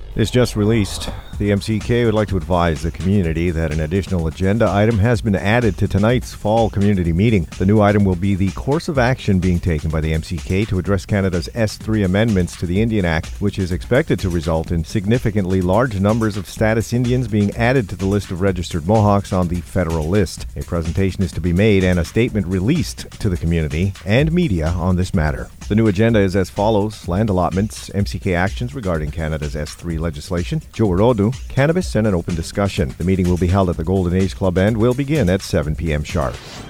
This just released. The MCK would like to advise the community that an additional agenda item has been added to tonight's fall community meeting. The new item will be the course of action being taken by the MCK to address Canada's S3 amendments to the Indian Act, which is expected to result in significantly large numbers of status Indians being added to the list of registered Mohawks on the federal list. A presentation is to be made and a statement released to the community and media on this matter. The new agenda is as follows: land allotments, MCK actions regarding Canada's S3 legislation, Joe Rodu, cannabis, and an open discussion. The meeting will be held at the Golden Age Club and will begin at 7 p.m. sharp.